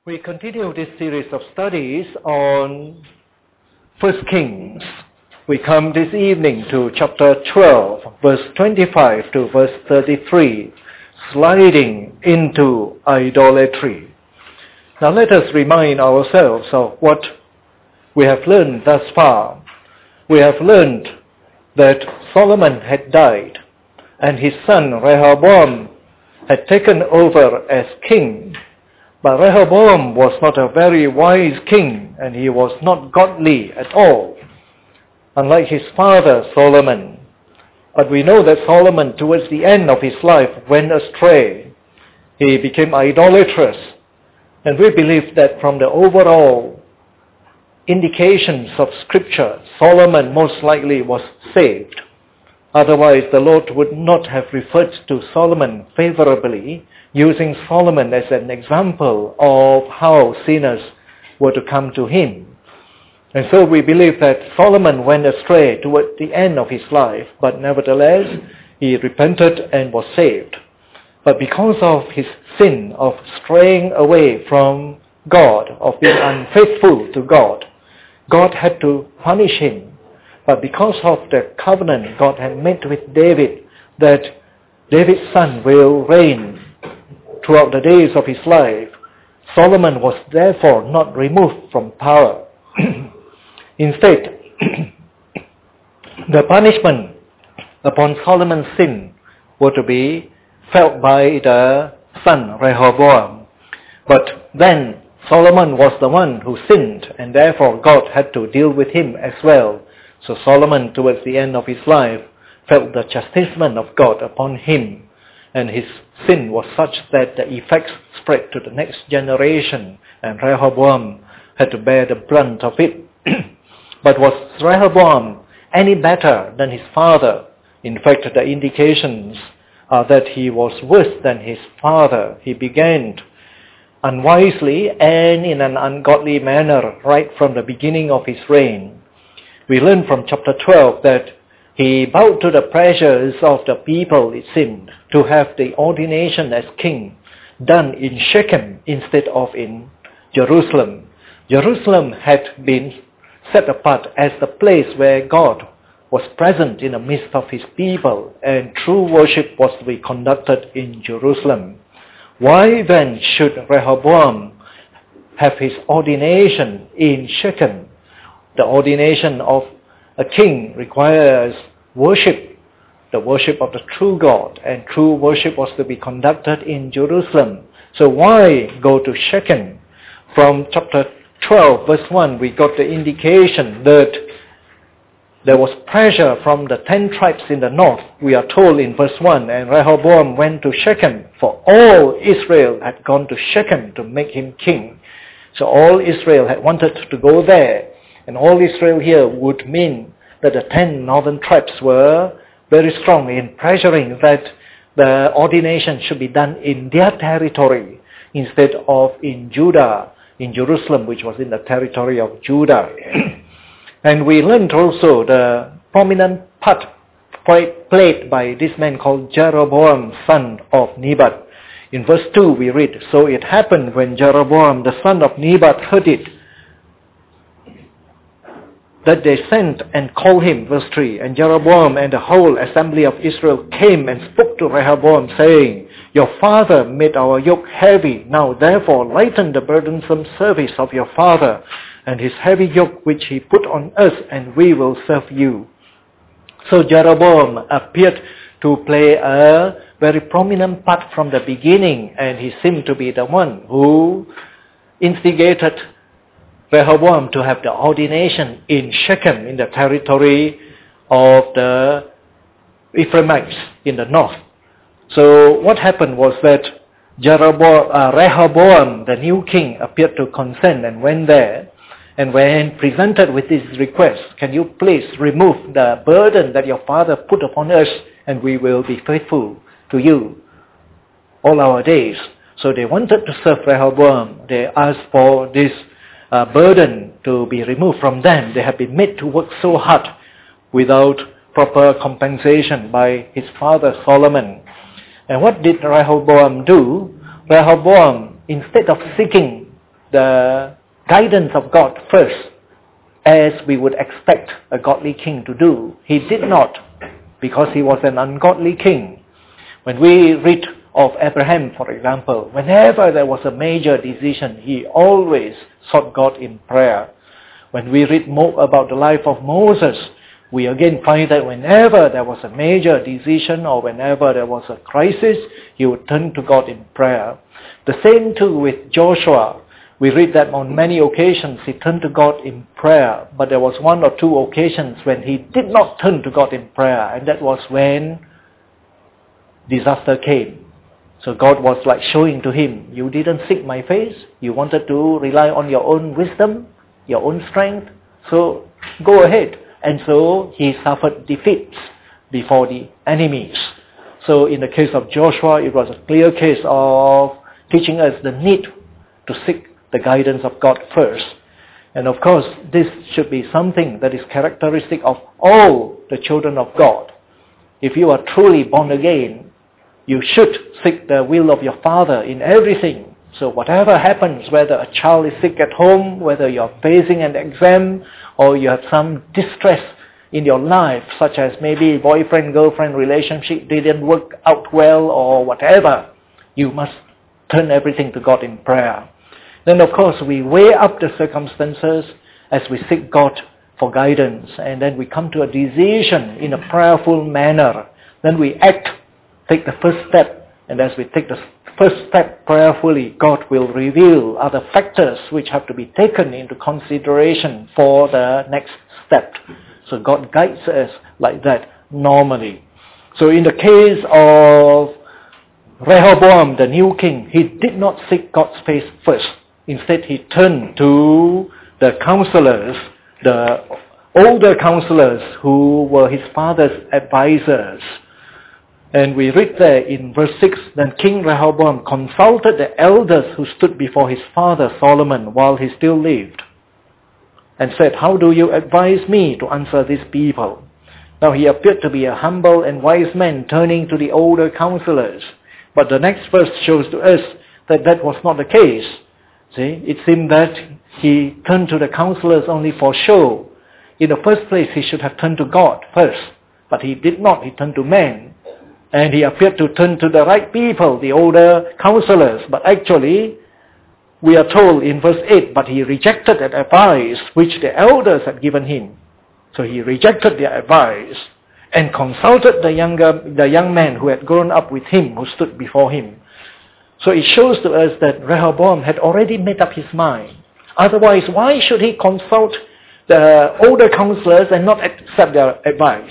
We continue this series of studies on 1 Kings. We come this evening to chapter 12, verse 25 to verse 33, sliding into idolatry. Now let us remind ourselves of what we have learned thus far. We have learned that Solomon had died and his son Rehoboam had taken over as king. But Rehoboam was not a very wise king, and he was not godly at all, unlike his father Solomon. But we know that Solomon, towards the end of his life, went astray. He became idolatrous. And we believe that from the overall indications of Scripture, Solomon most likely was saved. Otherwise, the Lord would not have referred to Solomon favorably, using Solomon as an example of how sinners were to come to him. And so we believe that Solomon went astray toward the end of his life, but nevertheless, he repented and was saved. But because of his sin of straying away from God, of being unfaithful to God, God had to punish him. But because of the covenant God had made with David, that David's son will reign throughout the days of his life, Solomon was therefore not removed from power. Instead, the punishment upon Solomon's sin were to be felt by the son Rehoboam. But then Solomon was the one who sinned, and therefore God had to deal with him as well. So Solomon, towards the end of his life, felt the chastisement of God upon him. And his sin was such that the effects spread to the next generation, and Rehoboam had to bear the brunt of it. But was Rehoboam any better than his father? In fact, the indications are that he was worse than his father. He began unwisely and in an ungodly manner right from the beginning of his reign. We learn from chapter 12 that he bowed to the pressures of the people, it seemed, to have the ordination as king done in Shechem instead of in Jerusalem. Jerusalem had been set apart as the place where God was present in the midst of his people, and true worship was to be conducted in Jerusalem. Why then should Rehoboam have his ordination in Shechem? The ordination of a king requires worship, the worship of the true God, and true worship was to be conducted in Jerusalem. So why go to Shechem? From chapter 12, verse 1, we got the indication that there was pressure from the 10 tribes in the north, we are told in verse 1, and Rehoboam went to Shechem, for all Israel had gone to Shechem to make him king. So all Israel had wanted to go there. And all Israel here would mean that the 10 northern tribes were very strong in pressuring that the ordination should be done in their territory instead of in Judah, in Jerusalem, which was in the territory of Judah. And we learned also the prominent part played by this man called Jeroboam, son of Nebat. In verse 2 we read, "So it happened when Jeroboam, the son of Nebat, heard it, that they sent and called him," verse 3, "and Jeroboam and the whole assembly of Israel came and spoke to Rehoboam, saying, Your father made our yoke heavy. Now therefore lighten the burdensome service of your father, and his heavy yoke which he put on us, and we will serve you." So Jeroboam appeared to play a very prominent part from the beginning, and he seemed to be the one who instigated Rehoboam to have the ordination in Shechem, in the territory of the Ephraimites in the north. So what happened was that Rehoboam, the new king, appeared to consent and went there. And when presented with this request, "Can you please remove the burden that your father put upon us, and we will be faithful to you all our days." So they wanted to serve Rehoboam. They asked for this burden to be removed from them. They have been made to work so hard without proper compensation by his father Solomon. And what did Rehoboam do? Rehoboam, instead of seeking the guidance of God first, as we would expect a godly king to do. He did not, because he was an ungodly king. When we read of Abraham, for example, whenever there was a major decision, he always sought God in prayer. When we read more about the life of Moses, we again find that whenever there was a major decision or whenever there was a crisis, he would turn to God in prayer. The same too with Joshua. We read that on many occasions he turned to God in prayer, but there was one or two occasions when he did not turn to God in prayer, and that was when disaster came. So God was like showing to him, you didn't seek my face, you wanted to rely on your own wisdom, your own strength, so go ahead. And so he suffered defeats before the enemies. So in the case of Joshua, it was a clear case of teaching us the need to seek the guidance of God first. And of course, this should be something that is characteristic of all the children of God. If you are truly born again, you should seek the will of your Father in everything. So whatever happens, whether a child is sick at home, whether you're facing an exam, or you have some distress in your life, such as maybe boyfriend-girlfriend relationship didn't work out well or whatever, you must turn everything to God in prayer. Then of course we weigh up the circumstances as we seek God for guidance, and then we come to a decision in a prayerful manner. Then we act, take the first step, and as we take the first step prayerfully, God will reveal other factors which have to be taken into consideration for the next step. So God guides us like that normally. So in the case of Rehoboam, the new king, he did not seek God's face first. Instead, he turned to the counselors, the older counselors who were his father's advisors. And we read there in verse 6, then King Rehoboam consulted the elders who stood before his father Solomon while he still lived, and said, how do you advise me to answer these people? Now he appeared to be a humble and wise man turning to the older counselors. But the next verse shows to us that that was not the case. See, it seemed that he turned to the counselors only for show. In the first place, he should have turned to God first, but he did not. He turned to men. And he appeared to turn to the right people, the older counselors. But actually, we are told in verse 8, but he rejected that advice which the elders had given him. So he rejected their advice and consulted the young man who had grown up with him, who stood before him. So it shows to us that Rehoboam had already made up his mind. Otherwise, why should he consult the older counselors and not accept their advice?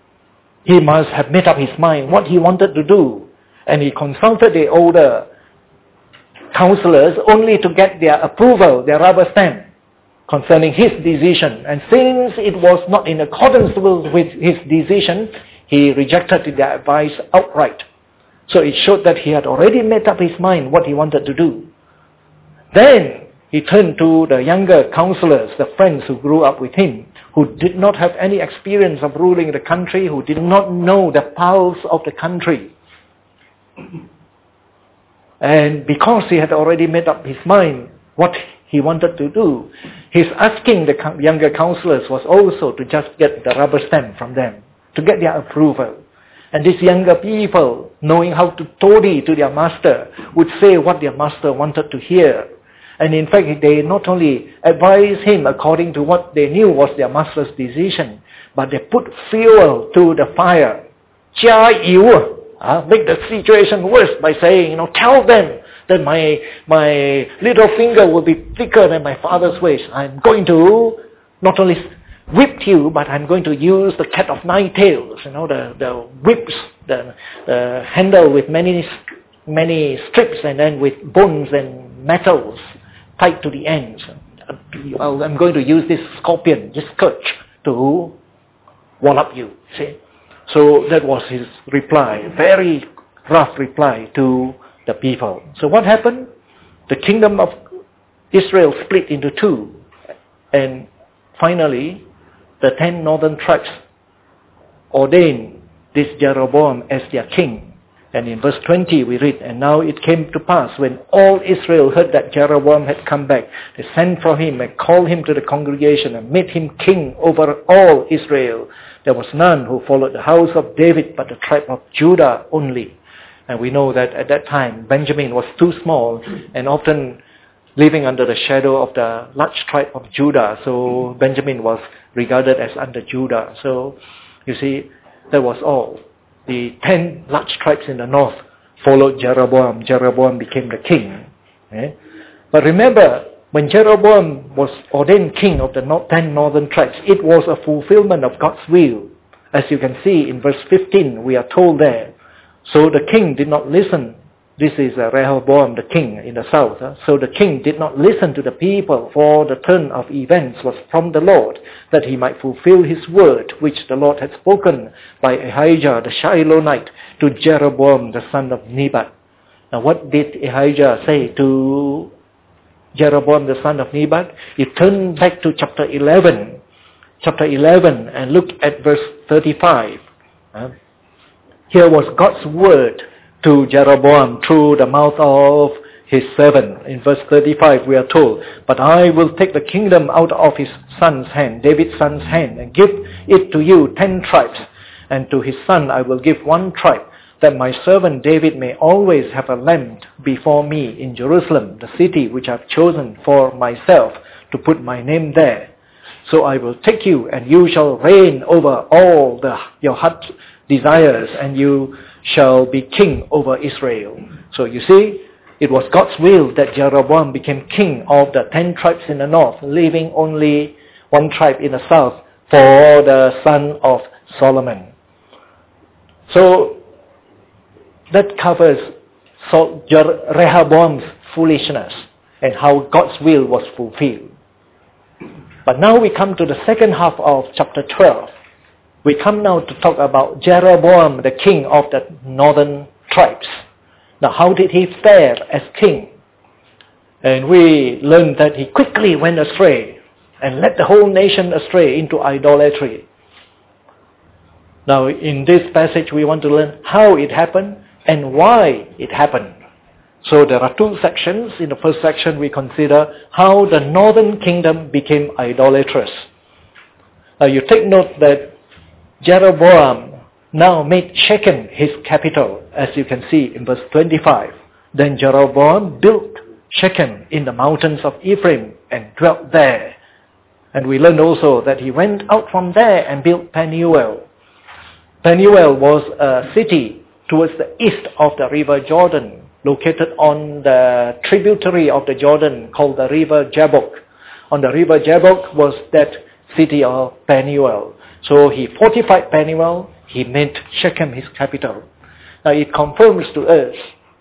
He must have made up his mind what he wanted to do. And he consulted the older counselors only to get their approval, their rubber stamp, concerning his decision. And since it was not in accordance with his decision, he rejected their advice outright. So it showed that he had already made up his mind what he wanted to do. Then he turned to the younger counselors, the friends who grew up with him, who did not have any experience of ruling the country, who did not know the pulse of the country. And because he had already made up his mind what he wanted to do, his asking the younger counselors was also to just get the rubber stamp from them, to get their approval. And these younger people, knowing how to toady to their master, would say what their master wanted to hear. And in fact, they not only advised him according to what they knew was their master's decision, but they put fuel to the fire. 加油! Make the situation worse by saying, tell them that my little finger will be thicker than my father's waist. I'm going to not only whip you, but I'm going to use the cat of nine tails, the whips, the handle with many strips and then with bones and metals tied to the ends. I'm going to use this scorpion, this scourge, to wallop you, see. So that was his reply, very rough reply to the people. So what happened? The kingdom of Israel split into two. And finally, the 10 northern tribes ordained this Jeroboam as their king. And in verse 20 we read, "And now it came to pass when all Israel heard that Jeroboam had come back, they sent for him and called him to the congregation and made him king over all Israel. There was none who followed the house of David but the tribe of Judah only." And we know that at that time Benjamin was too small and often living under the shadow of the large tribe of Judah. So Benjamin was regarded as under Judah. So you see, that was all. The 10 large tribes in the north followed Jeroboam. Jeroboam became the king. But remember, when Jeroboam was ordained king of the 10 northern tribes, it was a fulfillment of God's will. As you can see in verse 15, we are told there. So the king did not listen. This is Rehoboam, the king in the south. So the king did not listen to the people, for the turn of events was from the Lord, that he might fulfill his word, which the Lord had spoken by Ahijah the Shilonite to Jeroboam the son of Nebat. Now what did Ahijah say to Jeroboam the son of Nebat? You turn back to chapter 11 and look at verse 35. Here was God's word to Jeroboam through the mouth of his servant. In verse 35 we are told, "But I will take the kingdom out of his son's hand, David's son's hand, and give it to you 10 tribes, and to his son I will give 1 tribe, that my servant David may always have a lamp before me in Jerusalem, the city which I have chosen for myself, to put my name there. So I will take you, and you shall reign over all your heart desires, and you shall be king over Israel." So you see, it was God's will that Jeroboam became king of the 10 tribes in the north, leaving only 1 tribe in the south for the son of Solomon. So that covers Rehoboam's foolishness and how God's will was fulfilled. But now we come to the second half of chapter 12. We come now to talk about Jeroboam, the king of the northern tribes. Now, how did he fare as king? And we learn that he quickly went astray and led the whole nation astray into idolatry. Now, in this passage, we want to learn how it happened and why it happened. So there are 2 sections. In the first section, we consider how the northern kingdom became idolatrous. Now, you take note that Jeroboam now made Shechem his capital, as you can see in verse 25. Then Jeroboam built Shechem in the mountains of Ephraim and dwelt there. And we learn also that he went out from there and built Penuel. Penuel was a city towards the east of the river Jordan, located on the tributary of the Jordan called the river Jabbok. On the river Jabbok was that city of Penuel. So he fortified Penuel, he made Shechem his capital. Now it confirms to us,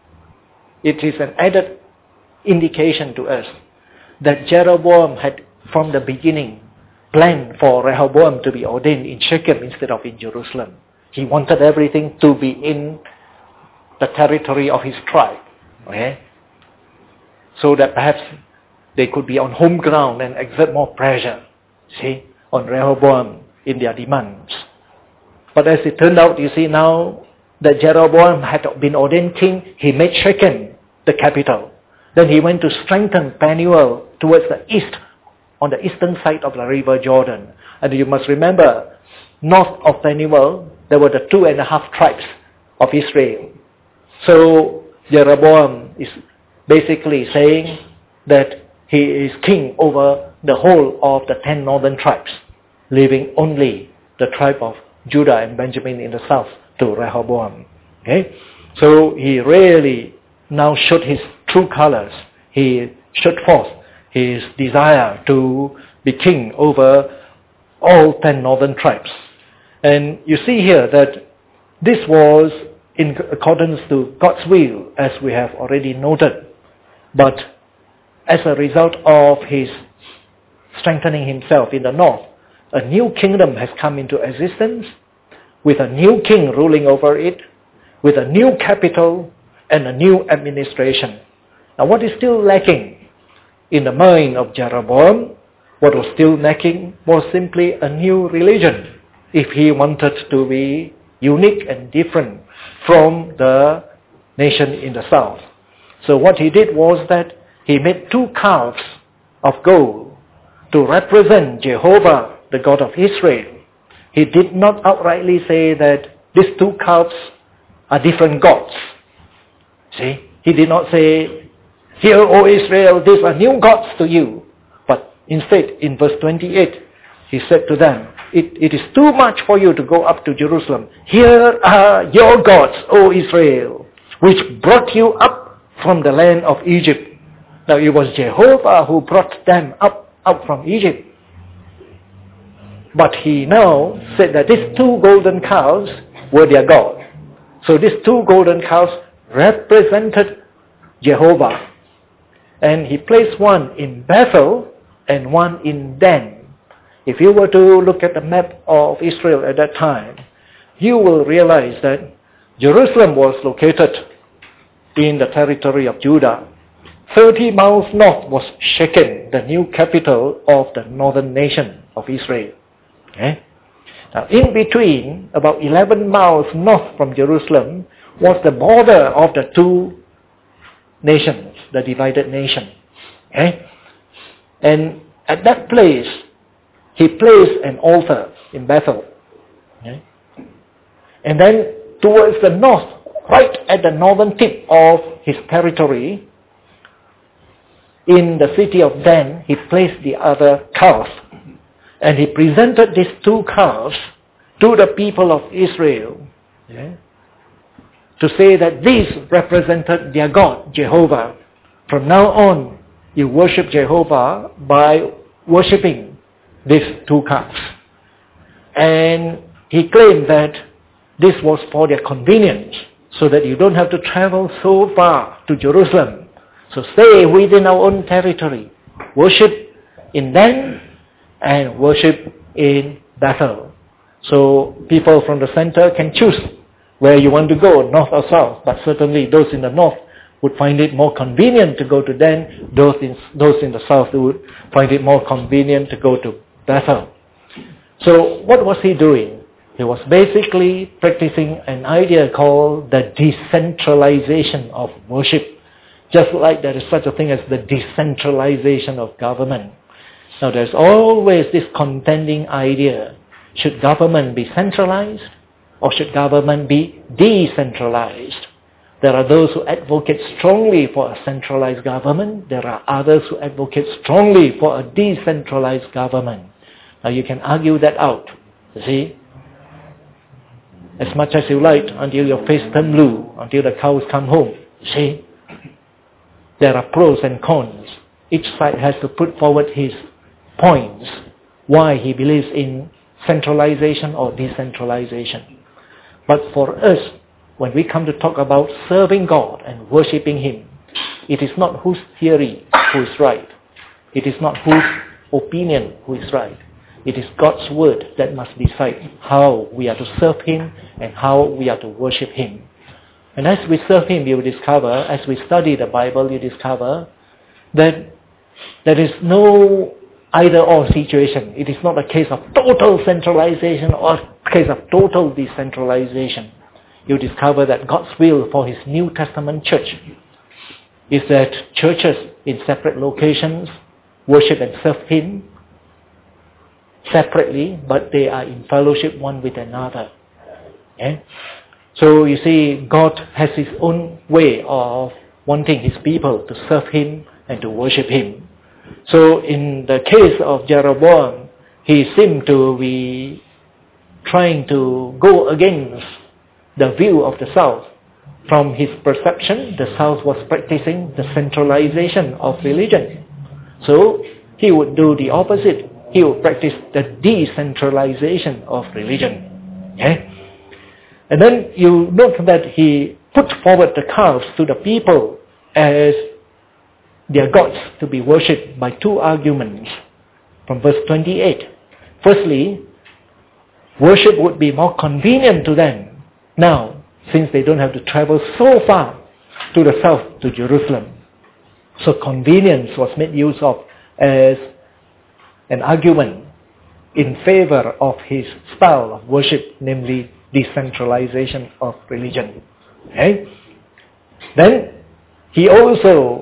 it is an added indication to us, that Jeroboam had from the beginning planned for Rehoboam to be ordained in Shechem instead of in Jerusalem. He wanted everything to be in the territory of his tribe. Okay? So that perhaps they could be on home ground and exert more pressure, see, on Rehoboam in their demands. But as it turned out, you see now that Jeroboam had been ordained king, he made Shechem the capital. Then he went to strengthen Penuel towards the east, on the eastern side of the river Jordan. And you must remember, north of Penuel, there were the 2.5 tribes of Israel. So Jeroboam is basically saying that he is king over the whole of the 10 northern tribes, leaving only the tribe of Judah and Benjamin in the south to Rehoboam. Okay? So he really now showed his true colors. He showed forth his desire to be king over all 10 northern tribes. And you see here that this was in accordance to God's will, as we have already noted. But as a result of his strengthening himself in the north, a new kingdom has come into existence, with a new king ruling over it, with a new capital and a new administration. Now what is still lacking in the mind of Jeroboam? What was still lacking was simply a new religion, if he wanted to be unique and different from the nation in the south. So what he did was that he made 2 calves of gold to represent Jehovah, the God of Israel. He did not outrightly say that these 2 calves are different gods. See? He did not say, "Hear, O Israel, these are new gods to you." But instead, in verse 28, he said to them, it is too much for you to go up to Jerusalem. Here are your gods, O Israel, which brought you up from the land of Egypt. Now it was Jehovah who brought them up from Egypt. But he now said that these 2 golden calves were their God. So these 2 golden calves represented Jehovah. And he placed one in Bethel and one in Dan. If you were to look at the map of Israel at that time, you will realize that Jerusalem was located in the territory of Judah. 30 miles north was Shechem, the new capital of the northern nation of Israel. Okay? Now, in between, about 11 miles north from Jerusalem, was the border of the 2 nations, the divided nation. Okay? And at that place, he placed an altar in Bethel. Okay? And then towards the north, right at the northern tip of his territory, in the city of Dan, he placed the other calf. And he presented these 2 calves to the people of Israel, okay, to say that these represented their God, Jehovah. From now on, you worship Jehovah by worshipping these 2 calves. And he claimed that this was for their convenience, so that you don't have to travel so far to Jerusalem. So stay within our own territory. Worship in Dan and worship in Bethel. So people from the center can choose where you want to go, north or south. But certainly those in the north would find it more convenient to go to Dan. Those in the south would find it more convenient to go to Bethel. So what was he doing? He was basically practicing an idea called the decentralization of worship. Just like there is such a thing as the decentralization of government. Now there's always this contending idea. Should government be centralized or should government be decentralized? There are those who advocate strongly for a centralized government. There are others who advocate strongly for a decentralized government. Now you can argue that out. You see? As much as you like until your face turns blue, until the cows come home. You see? There are pros and cons. Each side has to put forward his points, why he believes in centralization or decentralization. But for us, when we come to talk about serving God and worshipping Him, it is not whose theory who is right. It is not whose opinion who is right. It is God's word that must decide how we are to serve Him and how we are to worship Him. And as we serve Him, you will discover, as we study the Bible, you discover that there is no either-or situation. It is not a case of total centralization or a case of total decentralization. You discover that God's will for His New Testament church is that churches in separate locations worship and serve Him separately, but they are in fellowship one with another. Okay? So you see, God has His own way of wanting His people to serve Him and to worship Him. So in the case of Jeroboam, he seemed to be trying to go against the view of the South. From his perception, the South was practicing the centralization of religion. So he would do the opposite. He would practice the decentralization of religion. Okay? And then you note that he put forward the calves to the people as their gods to be worshipped by 2 arguments from verse 28. Firstly, worship would be more convenient to them now, since they don't have to travel so far to the south, to Jerusalem. So convenience was made use of as an argument in favor of his style of worship, namely decentralization of religion. Okay? Then he also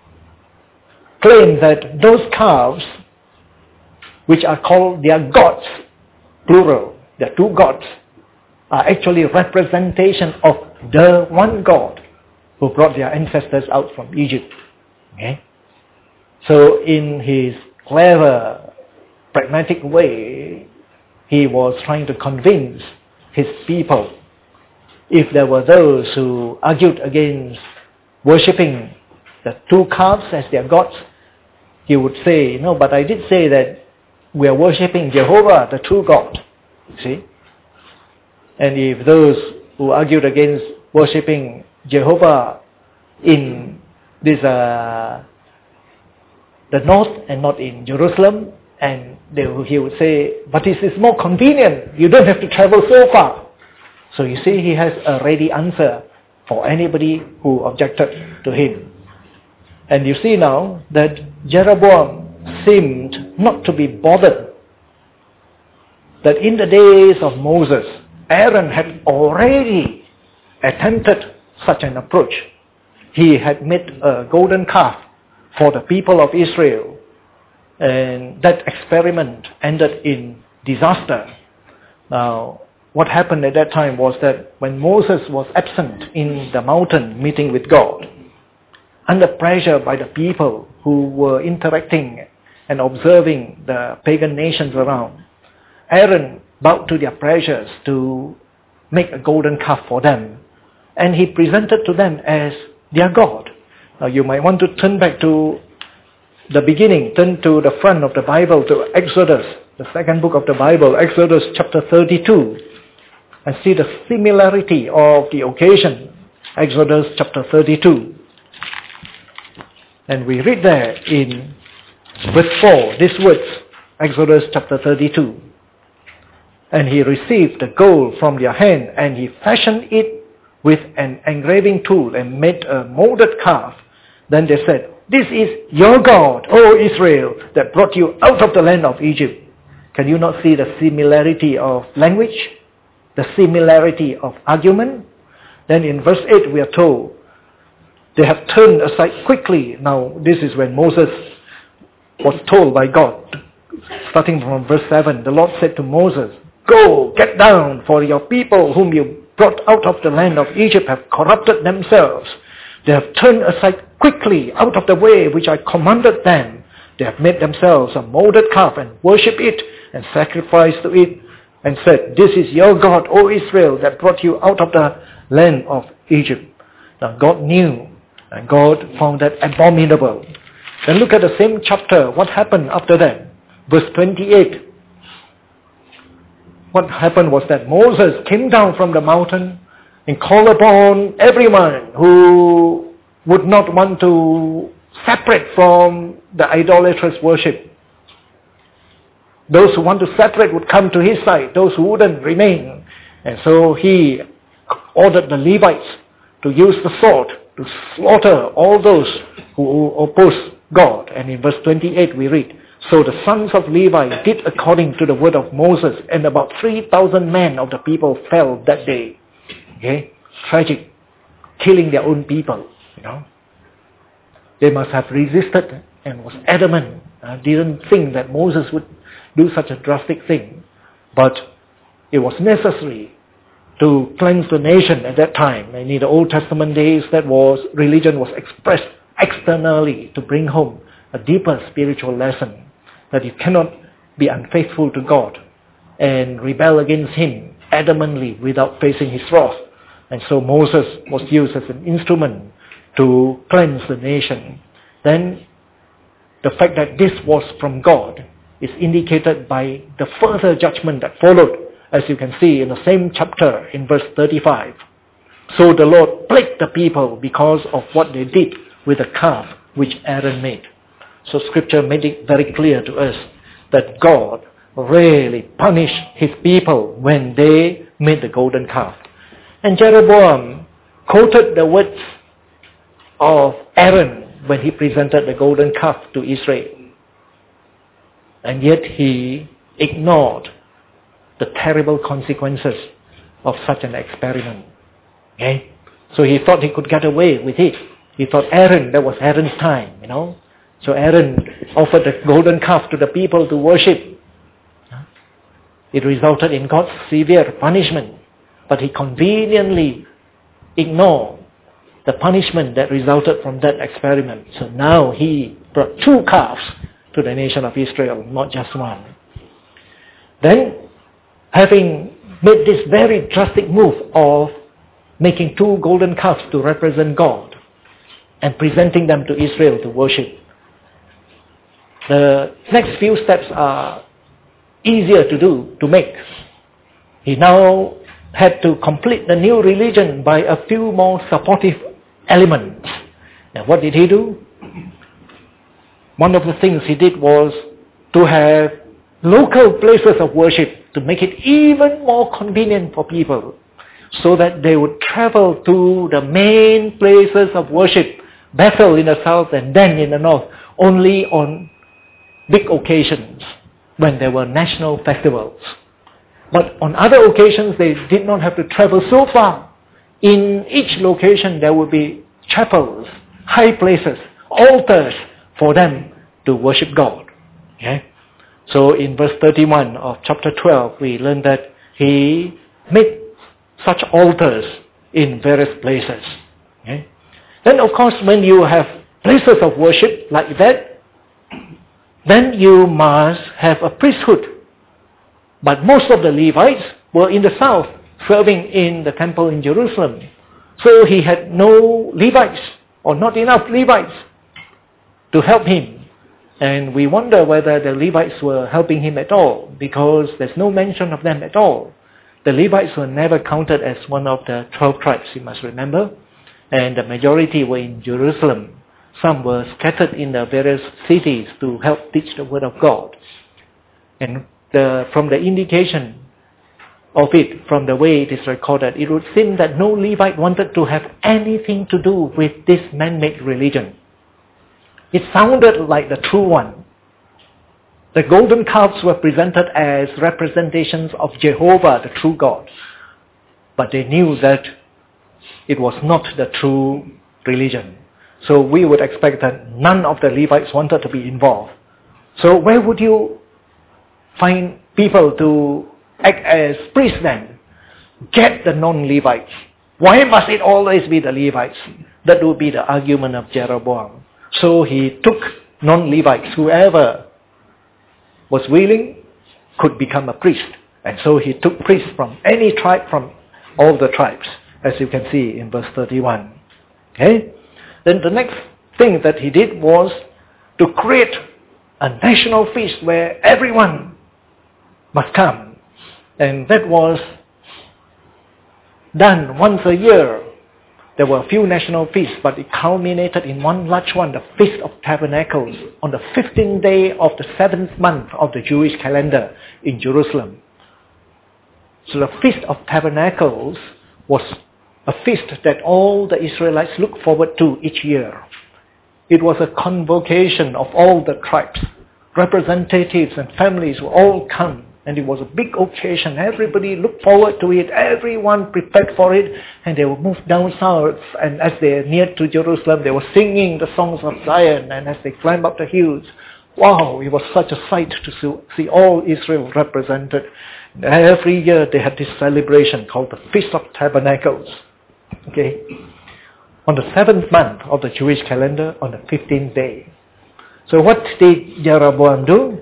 claimed that those calves, which are called their gods, plural, the two gods, are actually representation of the one God who brought their ancestors out from Egypt. Okay? So in his clever, pragmatic way, he was trying to convince his people. If there were those who argued against worshipping the two calves as their gods, he would say, no, but I did say that we are worshipping Jehovah, the true God. See? And if those who argued against worshipping Jehovah in this the north and not in Jerusalem, and he would say, but this is more convenient. You don't have to travel so far. So you see, he has a ready answer for anybody who objected to him. And you see now that Jeroboam seemed not to be bothered that in the days of Moses, Aaron had already attempted such an approach. He had made a golden calf for the people of Israel, and that experiment ended in disaster. Now, what happened at that time was that when Moses was absent in the mountain meeting with God, under pressure by the people who were interacting and observing the pagan nations around, Aaron bowed to their pressures to make a golden calf for them, and he presented to them as their God. Now you might want to turn back to the beginning, turn to the front of the Bible, to Exodus, the second book of the Bible, Exodus chapter 32, and see the similarity of the occasion. Exodus chapter 32. And we read there in verse 4, these words, Exodus chapter 32. And he received the gold from their hand, and he fashioned it with an engraving tool and made a molded calf. Then they said, this is your God, O Israel, that brought you out of the land of Egypt. Can you not see the similarity of language? The similarity of argument? Then in verse 8 we are told, they have turned aside quickly. Now this is when Moses was told by God, starting from verse 7, the Lord said to Moses, go, get down, for your people whom you brought out of the land of Egypt have corrupted themselves. They have turned aside quickly out of the way which I commanded them. They have made themselves a molded calf and worship it and sacrifice to it and said, this is your God, O Israel, that brought you out of the land of Egypt. Now God knew, and God found that abominable. Then look at the same chapter. What happened after that? Verse 28. What happened was that Moses came down from the mountain and called upon everyone who would not want to separate from the idolatrous worship. Those who want to separate would come to his side. Those who wouldn't remain. And so he ordered the Levites to use the sword to slaughter all those who oppose God. And in verse 28 we read, so the sons of Levi did according to the word of Moses, and about 3,000 men of the people fell that day. Okay? Tragic. Killing their own people. They must have resisted and was adamant. Didn't think that Moses would do such a drastic thing. But it was necessary to cleanse the nation at that time. And in the Old Testament days, religion was expressed externally to bring home a deeper spiritual lesson, that you cannot be unfaithful to God and rebel against him adamantly without facing his wrath. And so Moses was used as an instrument to cleanse the nation. Then the fact that this was from God is indicated by the further judgment that followed, as you can see in the same chapter in verse 35. So the Lord plagued the people because of what they did with the calf which Aaron made. So scripture made it very clear to us that God really punished his people when they made the golden calf. And Jeroboam quoted the words of Aaron when he presented the golden calf to Israel. And yet he ignored the terrible consequences of such an experiment. Okay? So he thought he could get away with it. He thought that was Aaron's time, So Aaron offered the golden calf to the people to worship. It resulted in God's severe punishment. But he conveniently ignored the punishment that resulted from that experiment. So now he brought 2 calves to the nation of Israel, not just one. Then, having made this very drastic move of making 2 golden calves to represent God and presenting them to Israel to worship, the next few steps are easier to make. He now had to complete the new religion by a few more supportive elements. Now, what did he do? One of the things he did was to have local places of worship to make it even more convenient for people, so that they would travel to the main places of worship, Bethel in the south and Dan in the north, only on big occasions when there were national festivals. But on other occasions, they did not have to travel so far. In each location, there would be chapels, high places, altars for them to worship God. Okay? So in verse 31 of chapter 12, we learn that he made such altars in various places. Okay? Then of course, when you have places of worship like that, then you must have a priesthood. But most of the Levites were in the south, serving in the temple in Jerusalem. So he had no Levites, or not enough Levites, to help him. And we wonder whether the Levites were helping him at all, because there's no mention of them at all. The Levites were never counted as one of the 12 tribes, you must remember. And the majority were in Jerusalem. Some were scattered in the various cities to help teach the word of God. And from the indication of it, from the way it is recorded, it would seem that no Levite wanted to have anything to do with this man-made religion. It sounded like the true one. The golden calves were presented as representations of Jehovah, the true God. But they knew that it was not the true religion. So we would expect that none of the Levites wanted to be involved. So where would you find people to act as priests then? Get the non-Levites. Why must it always be the Levites? That would be the argument of Jeroboam. So he took non-Levites. Whoever was willing could become a priest. And so he took priests from any tribe, from all the tribes, as you can see in verse 31. Okay? Then the next thing that he did was to create a national feast where everyone must come. And that was done once a year. There were a few national feasts, but it culminated in one large one, the Feast of Tabernacles, on the 15th day of the 7th month of the Jewish calendar in Jerusalem. So the Feast of Tabernacles was a feast that all the Israelites looked forward to each year. It was a convocation of all the tribes. Representatives and families would all come, and it was a big occasion. Everybody looked forward to it. Everyone prepared for it, and they would move down south, and as they neared to Jerusalem, they were singing the songs of Zion, and as they climbed up the hills, wow, it was such a sight to see all Israel represented. Every year they had this celebration called the Feast of Tabernacles. Okay, on the 7th month of the Jewish calendar, on the 15th day. So what did Jeroboam do?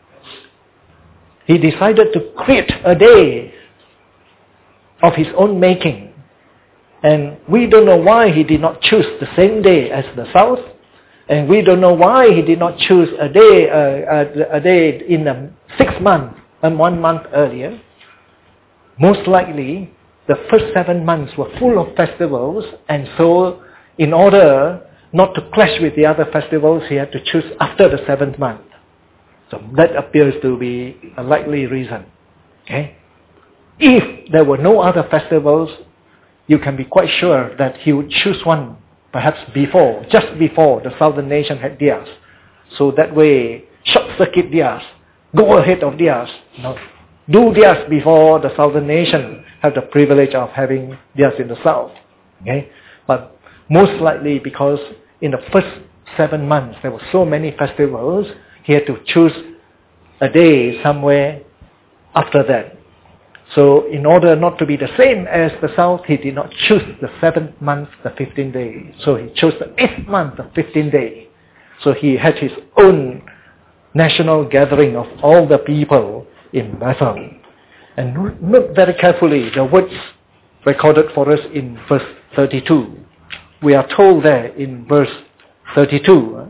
He decided to create a day of his own making. And we don't know why he did not choose the same day as the south. And we don't know why he did not choose a day in the 6th month and 1 month earlier. Most likely, the first 7 months were full of festivals, and so in order not to clash with the other festivals, he had to choose after the 7th month. So that appears to be a likely reason. Okay? If there were no other festivals, you can be quite sure that he would choose one perhaps just before the southern nation had theirs. So that way, short-circuit theirs, go ahead of theirs. Do theirs before the southern nation have the privilege of having theirs in the south. Okay? But most likely because in the first 7 months there were so many festivals, he had to choose a day somewhere after that. So in order not to be the same as the south, he did not choose the 7th month, the 15th day. So he chose the 8th month, the 15th day. So he had his own national gathering of all the people in Bethel. And look very carefully the words recorded for us in verse 32. We are told there in verse 32,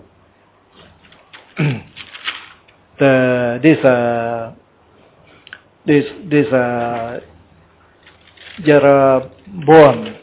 Jeroboam,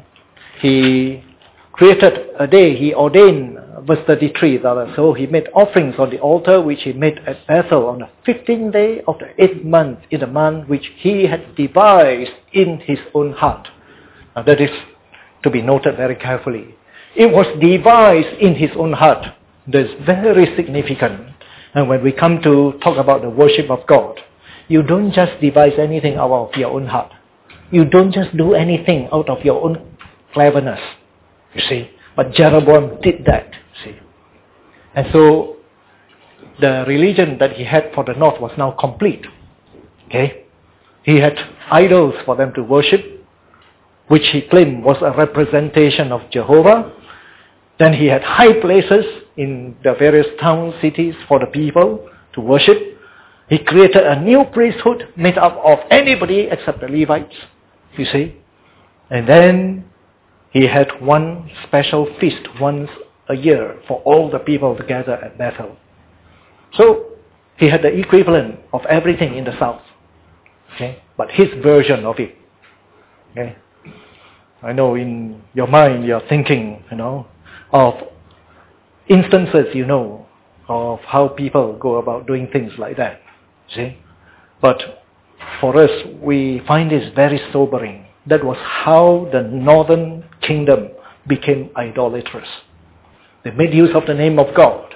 he created a day, he ordained, verse 33, so he made offerings on the altar which he made at Bethel on the 15th day of the 8th month, in the month which he had devised in his own heart. Now that is to be noted very carefully. It was devised in his own heart. That's very significant. And when we come to talk about the worship of God, you don't just devise anything out of your own heart. You don't just do anything out of your own cleverness, you see. But Jeroboam did that, see. And so the religion that he had for the north was now complete. Okay? He had idols for them to worship, which he claimed was a representation of Jehovah. Then he had high places in the various towns, cities for the people to worship. He created a new priesthood made up of anybody except the Levites, you see. And then he had one special feast once a year for all the people to gather at Bethel. So he had the equivalent of everything in the south. Okay? But his version of it. Okay? I know in your mind you're thinking, of instances, of how people go about doing things like that. See? But for us, we find this very sobering. That was how the northern kingdom became idolatrous. They made use of the name of God.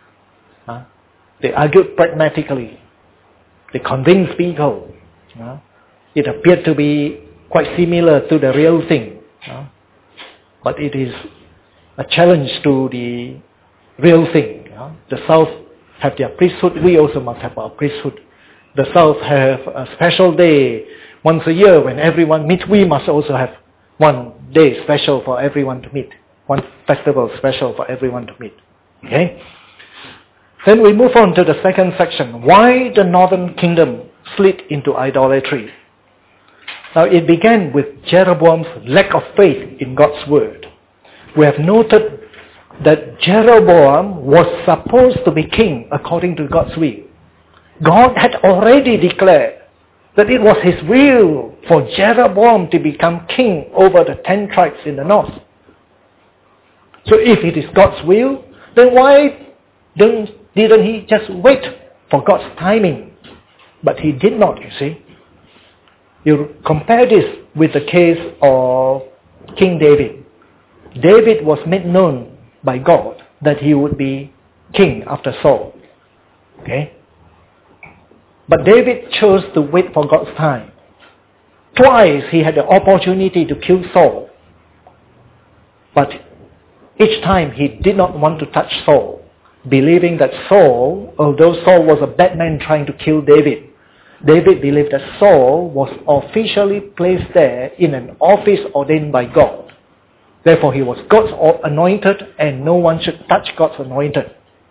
They argued pragmatically. They convinced people. It appeared to be quite similar to the real thing. But it is a challenge to the real thing. The South have their priesthood. We also must have our priesthood. The South have a special day once a year when everyone meets. We must also have one day special for everyone to meet. One festival special for everyone to meet. Okay? Then we move on to the second section. Why the northern kingdom slid into idolatry. Now it began with Jeroboam's lack of faith in God's word. We have noted that Jeroboam was supposed to be king according to God's will. God had already declared that it was his will for Jeroboam to become king over the 10 tribes in the north. So if it is God's will, then why didn't he just wait for God's timing? But he did not, you see. You compare this with the case of King David. David was made known by God that he would be king after Saul. Okay? But David chose to wait for God's time. Twice he had the opportunity to kill Saul. But each time he did not want to touch Saul, believing that Saul, although Saul was a bad man trying to kill David, David believed that Saul was officially placed there in an office ordained by God. Therefore he was God's anointed and no one should touch God's anointed.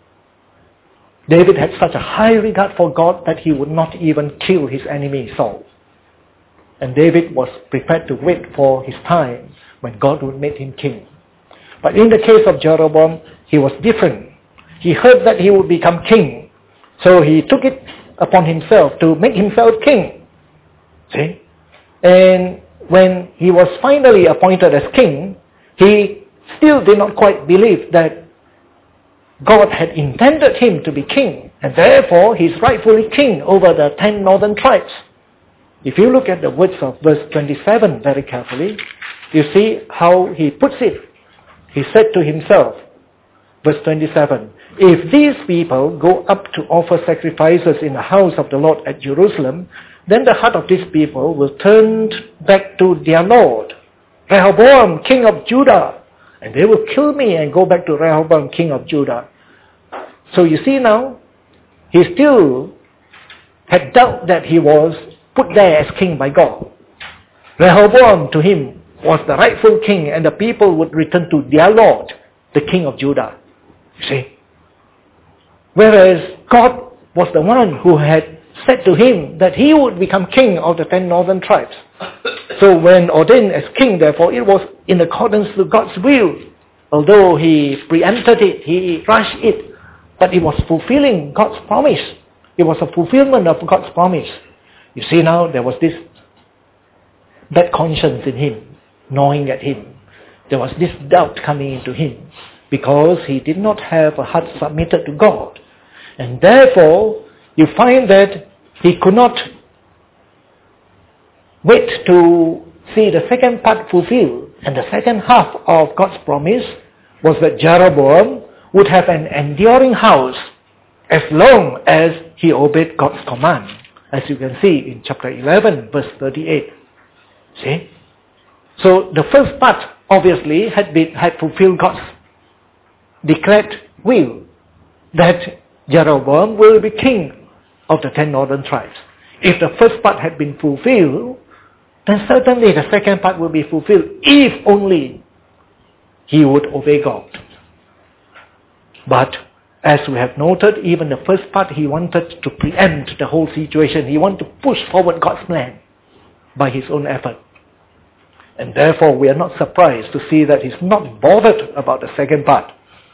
David had such a high regard for God that he would not even kill his enemy Saul. And David was prepared to wait for his time when God would make him king. But in the case of Jeroboam, he was different. He heard that he would become king. So he took it upon himself to make himself king. See? And when he was finally appointed as king, he still did not quite believe that God had intended him to be king, and therefore he is rightfully king over the 10 northern tribes. If you look at the words of verse 27 very carefully, you see how he puts it. He said to himself, verse 27, if these people go up to offer sacrifices in the house of the Lord at Jerusalem, then the heart of these people will turn back to their Lord, Rehoboam, king of Judah, and they will kill me and go back to Rehoboam, king of Judah. So you see now, he still had doubt that he was put there as king by God. Rehoboam to him was the rightful king, and the people would return to their Lord, the king of Judah. You see? Whereas God was the one who had said to him that he would become king of the 10 northern tribes. So when ordained as king, therefore, it was in accordance with God's will. Although he preempted it, he rushed it, but it was fulfilling God's promise. It was a fulfillment of God's promise. You see now, there was this bad conscience in him, gnawing at him. There was this doubt coming into him because he did not have a heart submitted to God. And therefore, you find that he could not wait to see the second part fulfilled. And the second half of God's promise was that Jeroboam would have an enduring house as long as he obeyed God's command, as you can see in chapter 11, verse 38. See? So the first part obviously had fulfilled God's declared will, that Jeroboam will be king of the 10 northern tribes. If the first part had been fulfilled, then certainly the second part will be fulfilled, if only he would obey God. But as we have noted, even the first part, he wanted to preempt the whole situation. He wanted to push forward God's plan by his own effort. And therefore, we are not surprised to see that he's not bothered about the second part.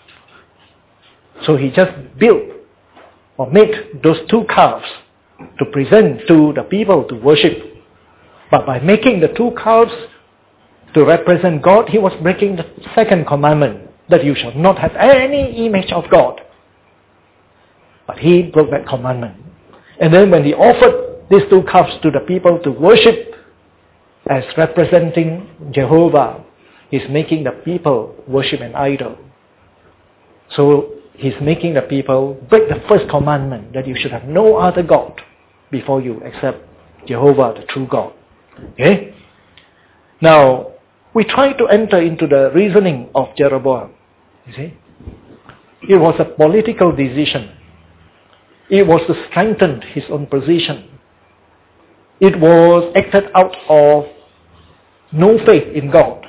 So he just built or made those 2 calves to present to the people to worship. But by making the 2 calves to represent God, he was breaking the second commandment, that you shall not have any image of God. But he broke that commandment. And then when he offered these 2 calves to the people to worship as representing Jehovah, he's making the people worship an idol. So he's making the people break the first commandment, that you should have no other God before you except Jehovah, the true God. Okay? Now, we try to enter into the reasoning of Jeroboam. You see? It was a political decision. It was to strengthen his own position. It was acted out of no faith in God.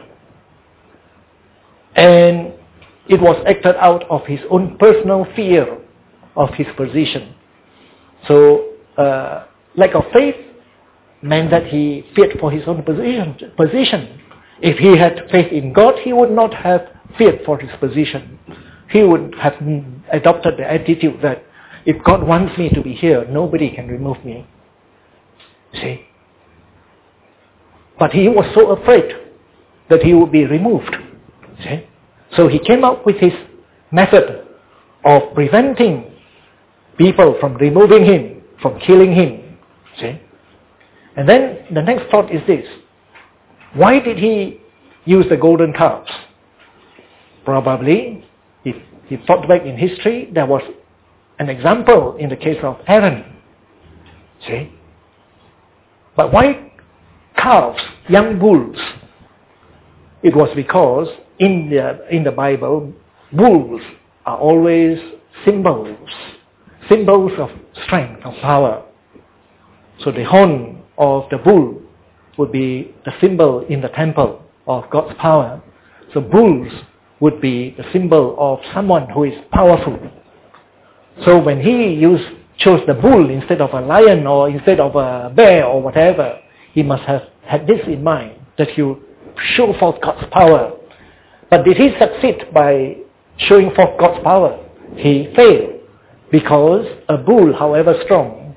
And it was acted out of his own personal fear of his position. So, lack of faith meant that he feared for his own position. If he had faith in God, he would not have feared for his position. He would have adopted the attitude that if God wants me to be here, nobody can remove me. See? But he was so afraid that he would be removed. See? So he came up with his method of preventing people from removing him, from killing him. See? And then the next thought is this. Why did he use the golden calves? Probably, if he thought back in history, there was an example in the case of Aaron. See? But why calves, young bulls? It was because in the Bible, bulls are always symbols of strength, of power. So the horn of the bull would be the symbol in the temple of God's power. So bulls would be the symbol of someone who is powerful. So when he chose the bull instead of a lion or instead of a bear or whatever, he must have had this in mind, that he would show forth God's power. But did he succeed by showing forth God's power? He failed, because a bull, however strong,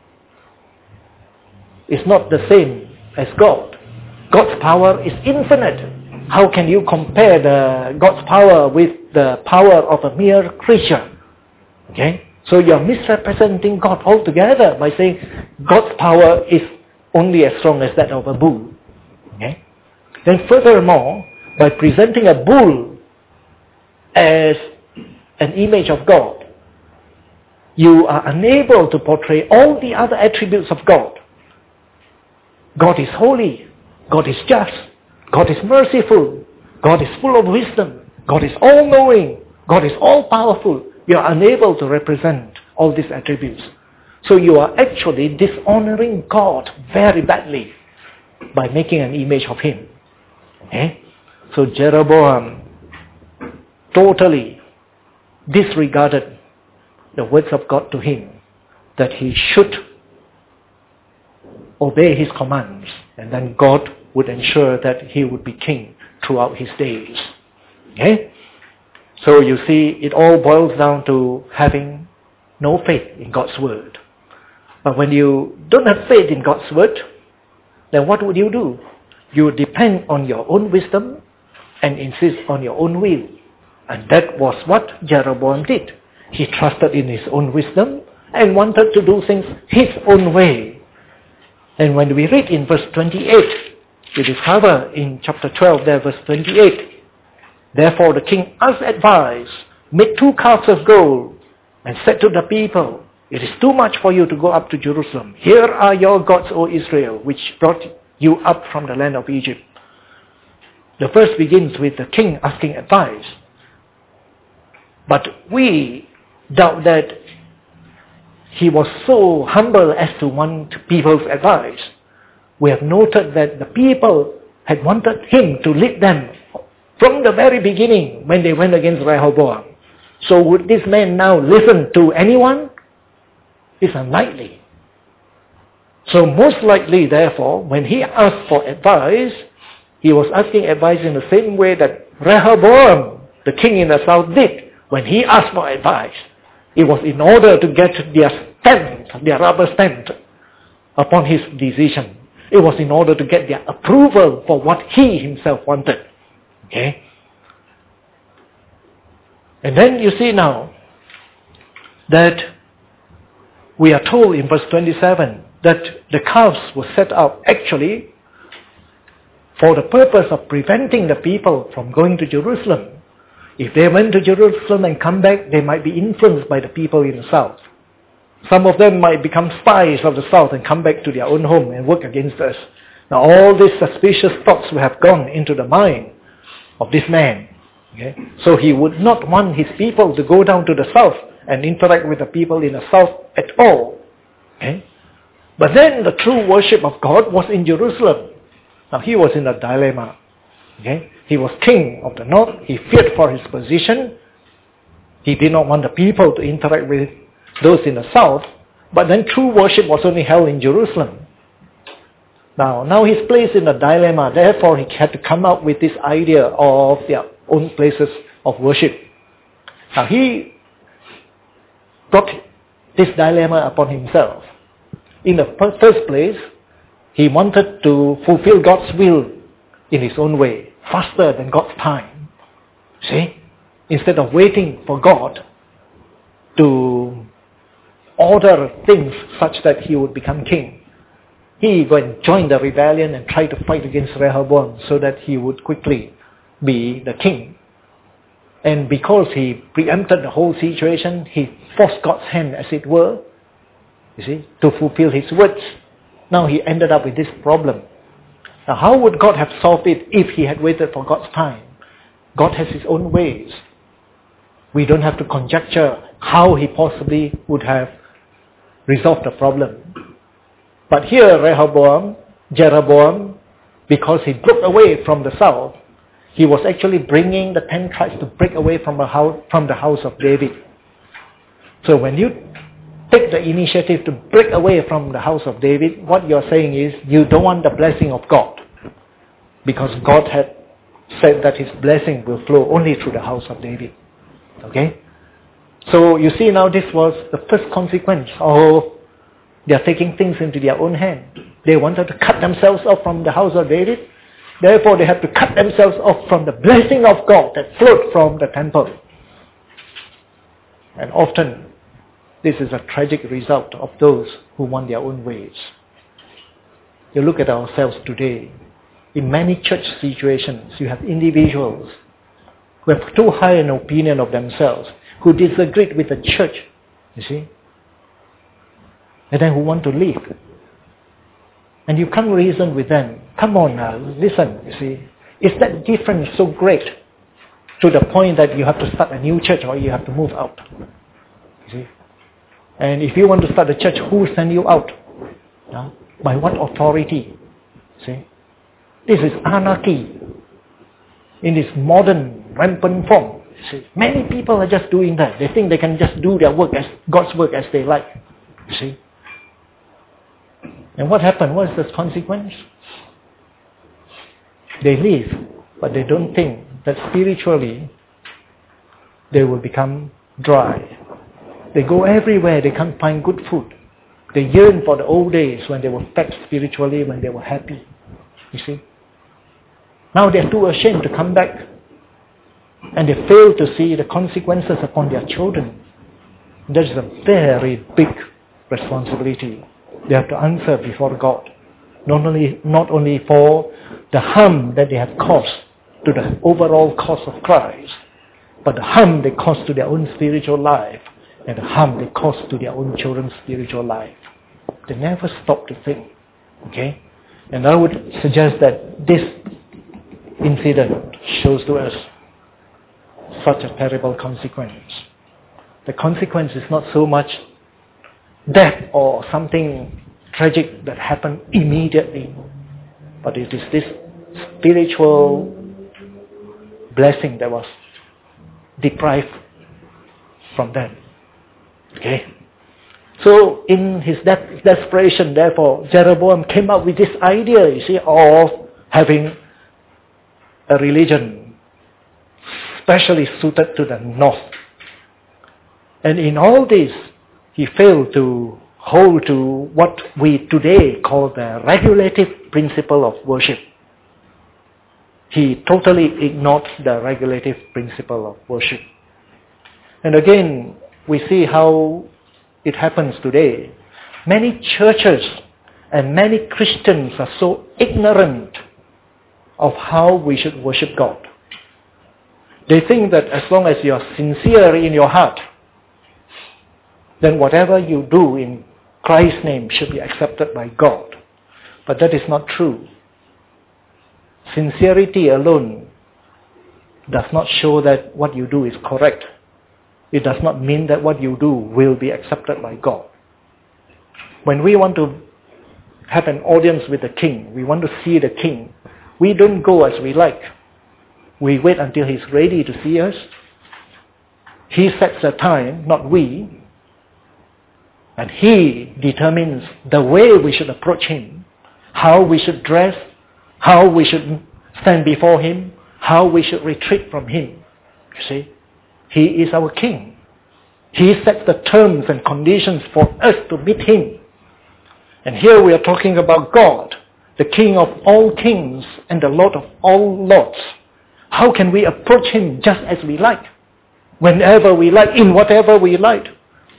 is not the same as God. God's power is infinite. How can you compare God's power with the power of a mere creature? Okay? So you're misrepresenting God altogether by saying God's power is only as strong as that of a bull. Okay? Then furthermore, by presenting a bull as an image of God, you are unable to portray all the other attributes of God. God is holy. God is just. God is merciful. God is full of wisdom. God is all-knowing. God is all-powerful. You are unable to represent all these attributes. So you are actually dishonoring God very badly by making an image of Him. Okay? So Jeroboam totally disregarded the words of God to him, that he should obey His commands, and then God would ensure that he would be king throughout his days. Okay? So you see, it all boils down to having no faith in God's word. But when you don't have faith in God's word, then what would you do? You would depend on your own wisdom and insist on your own will. And that was what Jeroboam did. He trusted in his own wisdom and wanted to do things his own way. And when we read in verse 28, we discover in chapter 12, there verse 28, therefore the king asked advice, made 2 calves of gold, and said to the people, it is too much for you to go up to Jerusalem. Here are your gods, O Israel, which brought you up from the land of Egypt. The verse begins with the king asking advice. But we doubt that he was so humble as to want people's advice. We have noted that the people had wanted him to lead them from the very beginning when they went against Rehoboam. So would this man now listen to anyone? It's unlikely. So most likely, therefore, when he asked for advice, he was asking advice in the same way that Rehoboam, the king in the south, did when he asked for advice. It was in order to get their rubber stamp upon his decision. It was in order to get their approval for what he himself wanted. Okay? And then you see now that we are told in verse 27 that the calves were set up actually for the purpose of preventing the people from going to Jerusalem. If they went to Jerusalem and come back, they might be influenced by the people in the south. Some of them might become spies of the south and come back to their own home and work against us. Now all these suspicious thoughts will have gone into the mind of this man. Okay? So he would not want his people to go down to the south and interact with the people in the south at all. Okay? But then the true worship of God was in Jerusalem. Now he was in a dilemma. Okay? He was king of the north. He feared for his position. He did not want the people to interact with those in the south. But then true worship was only held in Jerusalem. Now he's placed in a dilemma. Therefore, he had to come up with this idea of their own places of worship. Now he brought this dilemma upon himself. In the first place, he wanted to fulfill God's will in his own way, faster than God's time. See? Instead of waiting for God to order things such that he would become king, he went and joined the rebellion and tried to fight against Rehoboam so that he would quickly be the king. And because he preempted the whole situation, he forced God's hand, as it were, you see, to fulfill his words. Now he ended up with this problem. Now how would God have solved it if he had waited for God's time? God has his own ways. We don't have to conjecture how he possibly would have resolved the problem. But here Jeroboam, because he broke away from the south, he was actually bringing the 10 tribes to break away from the house of David. So when you take the initiative to break away from the house of David, what you're saying is you don't want the blessing of God. Because God had said that his blessing will flow only through the house of David. Okay? So you see now this was the first consequence of their taking things into their own hand. They wanted to cut themselves off from the house of David. Therefore they had to cut themselves off from the blessing of God that flowed from the temple. And often this is a tragic result of those who want their own ways. You look at ourselves today. In many church situations, you have individuals who have too high an opinion of themselves, who disagreed with the church, you see, and then who want to leave. And you can't reason with them. Come on now, listen, you see. Is that difference so great to the point that you have to start a new church or you have to move out? You see. And if you want to start a church, who send you out? By what authority? See? This is anarchy in this modern, rampant form. See? Many people are just doing that. They think they can just do their work as God's work as they like. You see? And what happened? What is the consequence? They leave, but they don't think that spiritually they will become dry. They go everywhere, they can't find good food. They yearn for the old days when they were fed spiritually, when they were happy. You see? Now they're too ashamed to come back. And they fail to see the consequences upon their children. That is a very big responsibility. They have to answer before God. Not only for the harm that they have caused to the overall cause of Christ, but the harm they caused to their own spiritual life and the harm they caused to their own children's spiritual life. They never stop to think. Okay? And I would suggest that this incident shows to us such a terrible consequence. The consequence is not so much death or something tragic that happened immediately, but it is this spiritual blessing that was deprived from them. Okay? So in his desperation, therefore, Jeroboam came up with this idea, you see, of having a religion specially suited to the north. And in all this, he failed to hold to what we today call the regulative principle of worship. He totally ignored the regulative principle of worship. And again, we see how it happens today. Many churches and many Christians are so ignorant of how we should worship God. They think that as long as you are sincere in your heart, then whatever you do in Christ's name should be accepted by God. But that is not true. Sincerity alone does not show that what you do is correct. It does not mean that what you do will be accepted by God. When we want to have an audience with the king, we want to see the king, we don't go as we like. We wait until he's ready to see us. He sets the time, not we. And he determines the way we should approach him, how we should dress, how we should stand before him, how we should retreat from him. You see, he is our king. He sets the terms and conditions for us to meet him. And here we are talking about God, the King of all kings and the Lord of all lords. How can we approach him just as we like, whenever we like, in whatever we like?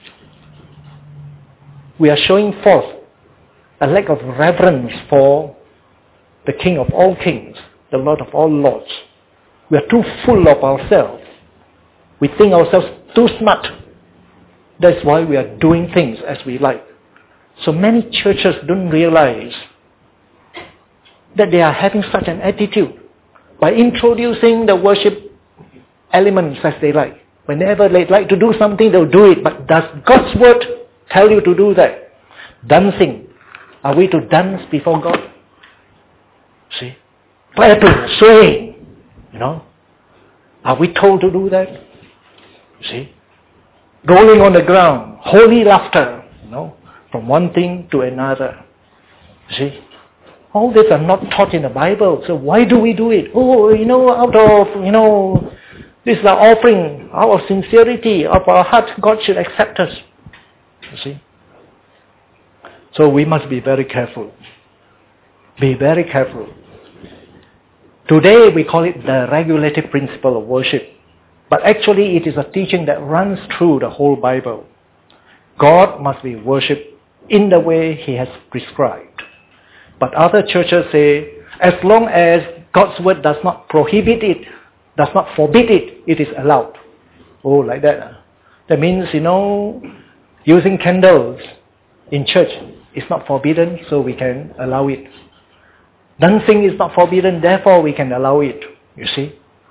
We are showing forth a lack of reverence for the King of all kings, the Lord of all lords. We are too full of ourselves. We think ourselves too smart. That's why we are doing things as we like. So many churches don't realize that they are having such an attitude by introducing the worship elements as they like. Whenever they like to do something, they'll do it. But does God's word tell you to do that? Dancing. Are we to dance before God? See? Clapping, swaying. You know? Are we told to do that? See? Rolling on the ground. Holy laughter. You know? From one thing to another. See? All these are not taught in the Bible. So why do we do it? Oh, out of, this is our offering, out of sincerity of our heart, God should accept us. You see? So we must be very careful. Be very careful. Today we call it the regulative principle of worship. But actually it is a teaching that runs through the whole Bible. God must be worshipped in the way he has prescribed. But other churches say, as long as God's word does not prohibit it, does not forbid it, it is allowed. Oh, like that. That means, using candles in church is not forbidden, so we can allow it. Dancing is not forbidden, therefore we can allow it. You see?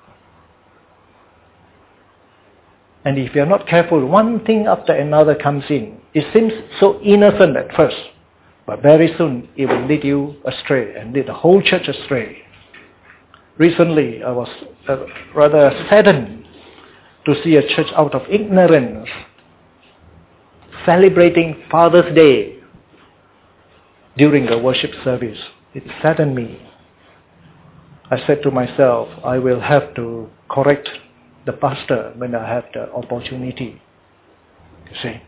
And if you're not careful, one thing after another comes in. It seems so innocent at first, but very soon it will lead you astray and lead the whole church astray. Recently, I was rather saddened to see a church out of ignorance celebrating Father's Day during a worship service. It saddened me. I said to myself, I will have to correct the pastor when I have the opportunity. You see,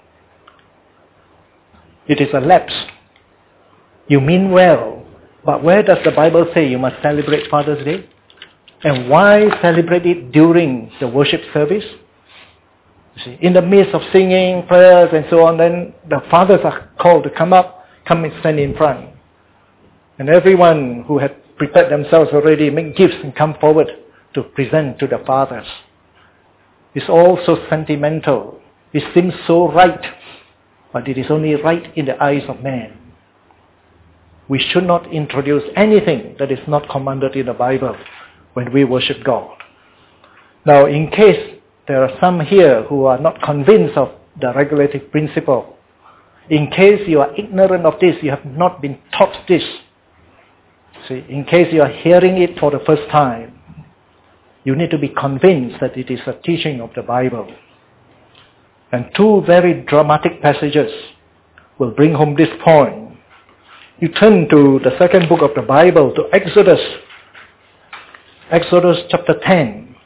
it is a lapse. You mean well, but where does the Bible say you must celebrate Father's Day? And why celebrate it during the worship service? You see, in the midst of singing, prayers and so on, then the fathers are called to come and stand in front. And everyone who had prepared themselves already make gifts and come forward to present to the fathers. It's all so sentimental. It seems so right, but it is only right in the eyes of man. We should not introduce anything that is not commanded in the Bible when we worship God. Now, in case there are some here who are not convinced of the regulative principle, in case you are ignorant of this, you have not been taught this, see, in case you are hearing it for the first time, you need to be convinced that it is a teaching of the Bible. And two very dramatic passages will bring home this point. You turn to the second book of the Bible, to Exodus. Exodus chapter 10.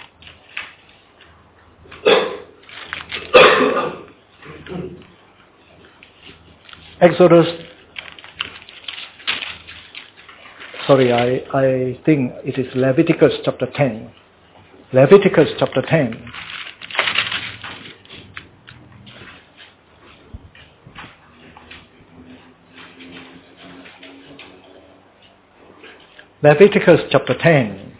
I think it is Leviticus chapter 10. Leviticus chapter 10. Leviticus chapter 10.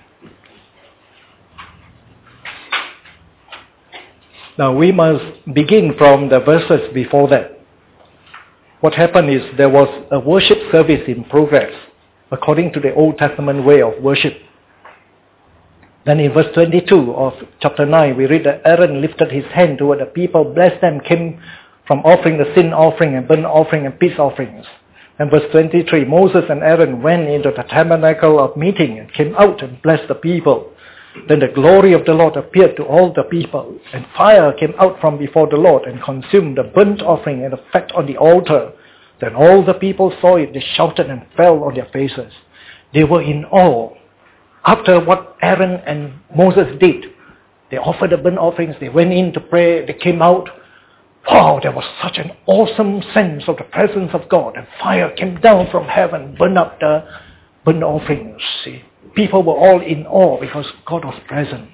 Now we must begin from the verses before that. What happened is there was a worship service in progress according to the Old Testament way of worship. Then in verse 22 of chapter 9 we read that Aaron lifted his hand toward the people, blessed them, came from offering the sin offering and burnt offering and peace offerings. And verse 23, Moses and Aaron went into the tabernacle of meeting and came out and blessed the people. Then the glory of the Lord appeared to all the people, and fire came out from before the Lord and consumed the burnt offering and the fat on the altar. Then all the people saw it, they shouted and fell on their faces. They were in awe. After what Aaron and Moses did, they offered the burnt offerings, they went in to pray, they came out. Wow, there was such an awesome sense of the presence of God, and fire came down from heaven, burned up the burnt offerings. See, people were all in awe because God was present.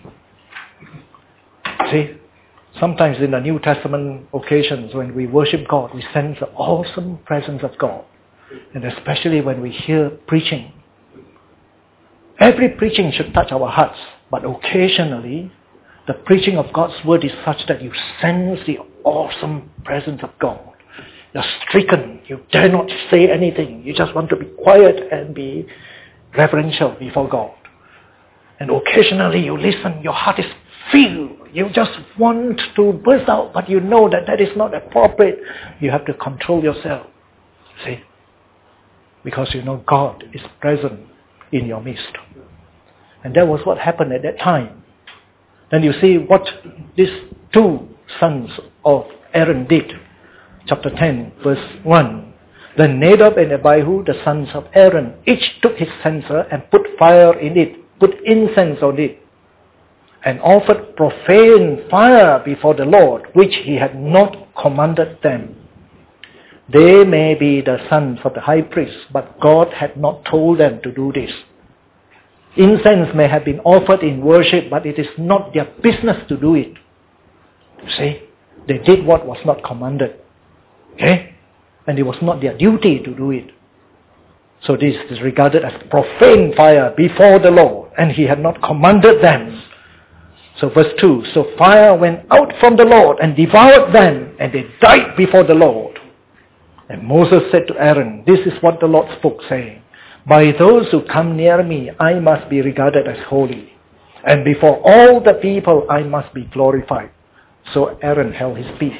See, sometimes in the New Testament occasions when we worship God, we sense the awesome presence of God, and especially when we hear preaching. Every preaching should touch our hearts, but occasionally the preaching of God's word is such that you sense the awesome presence of God. You're stricken. You dare not say anything. You just want to be quiet and be reverential before God. And occasionally you listen. Your heart is filled. You just want to burst out, but you know that that is not appropriate. You have to control yourself. See? Because you know God is present in your midst. And that was what happened at that time. Then you see what these two sons of Aaron did. Chapter 10, verse 1. Then Nadab and Abihu, the sons of Aaron, each took his censer and put fire in it, put incense on it, and offered profane fire before the Lord, which he had not commanded them. They may be the sons of the high priest, but God had not told them to do this. Incense may have been offered in worship, but it is not their business to do it. You see, they did what was not commanded. Okay? And it was not their duty to do it. So this is regarded as profane fire before the Lord, and he had not commanded them. So verse 2, so fire went out from the Lord and devoured them, and they died before the Lord. And Moses said to Aaron, this is what the Lord spoke, saying, by those who come near me, I must be regarded as holy. And before all the people, I must be glorified. So Aaron held his peace.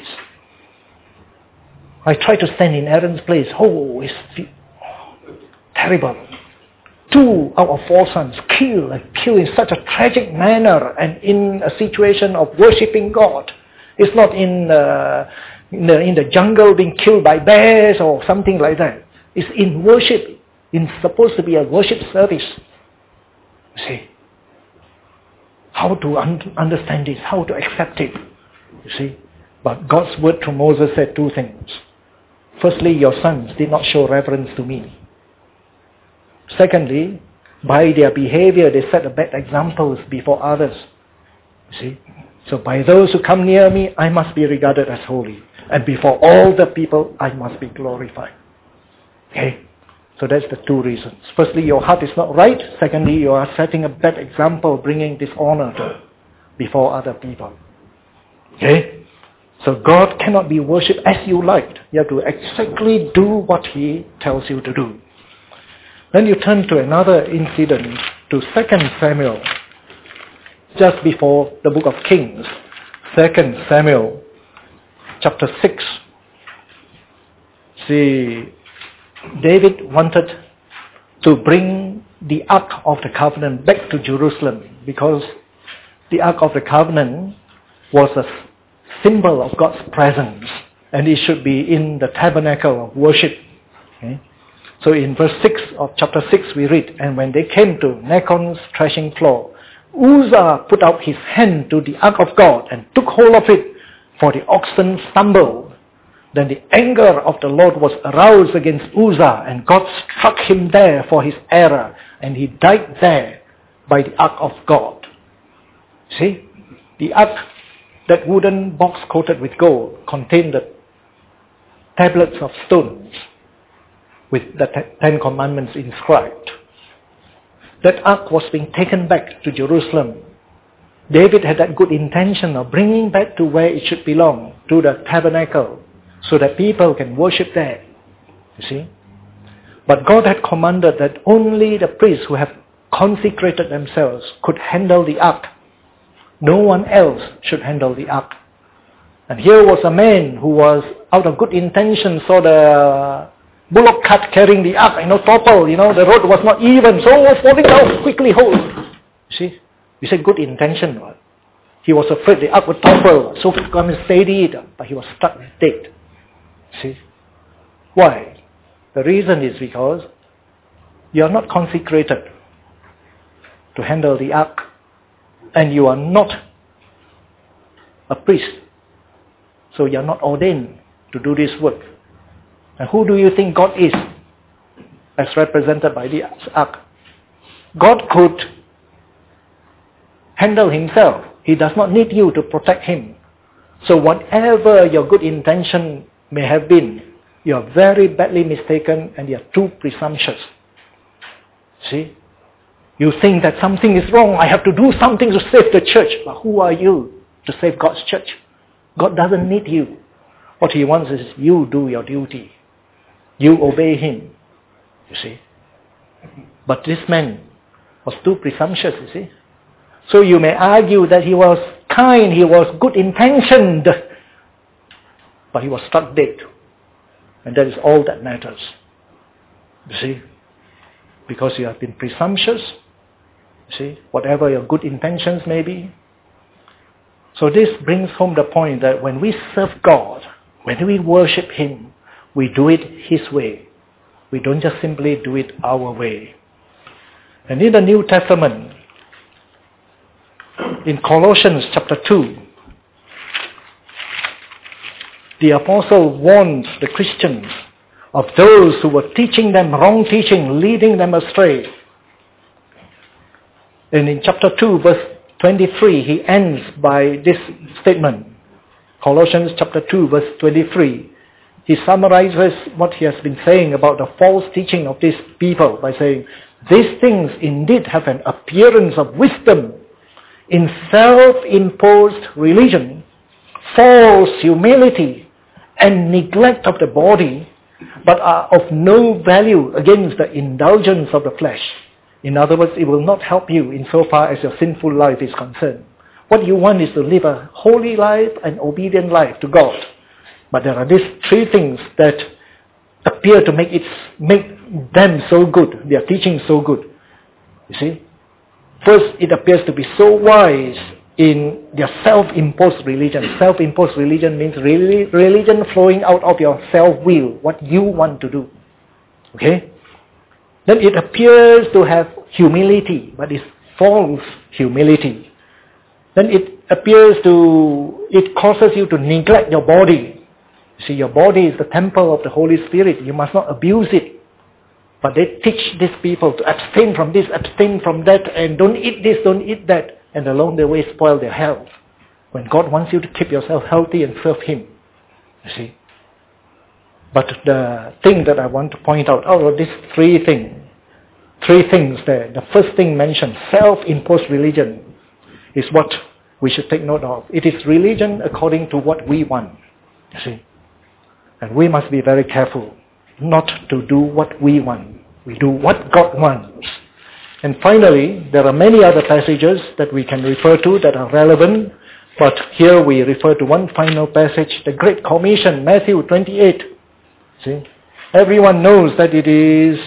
I tried to stand in Aaron's place. Oh, it's terrible. 2 out of 4 sons killed in such a tragic manner and in a situation of worshipping God. It's not in the jungle being killed by bears or something like that. It's in worship. It's supposed to be a worship service. You see, how to understand this, how to accept it. You see, but God's word to Moses said 2 things. Firstly, your sons did not show reverence to me. Secondly, by their behavior, they set bad examples before others. You see? So by those who come near me, I must be regarded as holy. And before all the people, I must be glorified. Okay? So that's the 2 reasons. Firstly, your heart is not right. Secondly, you are setting a bad example, bringing dishonor before other people. Okay? So God cannot be worshipped as you liked. You have to exactly do what He tells you to do. Then you turn to another incident, to 2 Samuel, just before the book of Kings. 2 Samuel, chapter 6. See, David wanted to bring the Ark of the Covenant back to Jerusalem because the Ark of the Covenant was a symbol of God's presence and it should be in the tabernacle of worship. Okay? So in verse 6 of chapter 6 we read, and when they came to Nacon's threshing floor, Uzzah put out his hand to the ark of God and took hold of it, for the oxen stumbled. Then the anger of the Lord was aroused against Uzzah, and God struck him there for his error, and he died there by the ark of God. See, the ark, that wooden box coated with gold, contained the tablets of stones with the 10 Commandments inscribed. That ark was being taken back to Jerusalem. David had that good intention of bringing back to where it should belong, to the tabernacle, so that people can worship there. You see? But God had commanded that only the priests who have consecrated themselves could handle the ark. No one else should handle the ark. And here was a man who was, out of good intention, saw the bullock cart carrying the ark, topple, the road was not even, so it was falling down, quickly hold. You see? You said good intention, right? He was afraid the ark would topple, so he come and steady it, but he was stuck dead. See? Why? The reason is because you are not consecrated to handle the ark, and you are not a priest, so you are not ordained to do this work. And who do you think God is, as represented by the ark? God could handle himself. He does not need you to protect him. So whatever your good intention may have been, you are very badly mistaken and you are too presumptuous. See? You think that something is wrong. I have to do something to save the church. But who are you to save God's church? God doesn't need you. What he wants is you do your duty. You obey him. You see? But this man was too presumptuous, you see? So you may argue that he was kind, he was good intentioned, but he was struck dead. And that is all that matters. You see? Because you have been presumptuous, you see, whatever your good intentions may be. So this brings home the point that when we serve God, when we worship him, we do it his way. We don't just simply do it our way. And in the New Testament, in Colossians chapter 2, the apostle warns the Christians of those who were teaching them wrong teaching, leading them astray. And in chapter 2, verse 23, he ends by this statement. Colossians chapter 2, verse 23. He summarizes what he has been saying about the false teaching of these people by saying, these things indeed have an appearance of wisdom in self-imposed religion, false humility, and neglect of the body, but are of no value against the indulgence of the flesh. In other words, it will not help you insofar as your sinful life is concerned. What you want is to live a holy life and obedient life to God. But there are these three things that appear to make them so good, their teaching so good. You see? First, it appears to be so wise in their self-imposed religion. Self-imposed religion means religion flowing out of your self-will, what you want to do. Okay? Then it appears to have humility, but it's false humility. Then it causes you to neglect your body. See, your body is the temple of the Holy Spirit. You must not abuse it. But they teach these people to abstain from this, abstain from that, and don't eat this, don't eat that. And along the way spoil their health. When God wants you to keep yourself healthy and serve Him. You see. But the thing that I want to point out of these three things there. The first thing mentioned, self-imposed religion, is what we should take note of. It is religion according to what we want. You see. And we must be very careful not to do what we want. We do what God wants. And finally, there are many other passages that we can refer to that are relevant, but here we refer to one final passage, the Great Commission, Matthew 28. See? Everyone knows that it is